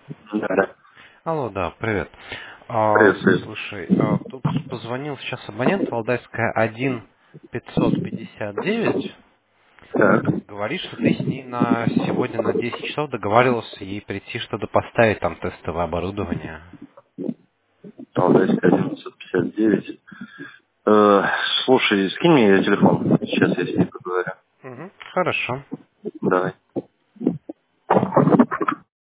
Да, да. Алло, да, привет. Привет, привет. Слушай, тут позвонил сейчас абонент Валдайская 1-559. Так, Говорит, что ты с ней на сегодня на 10 часов договаривался ей прийти, что-то поставить там тестовое оборудование. Алтайская 1159. Слушай, скинь мне ее телефон. Сейчас я с ней поговорю. Угу, хорошо. Давай.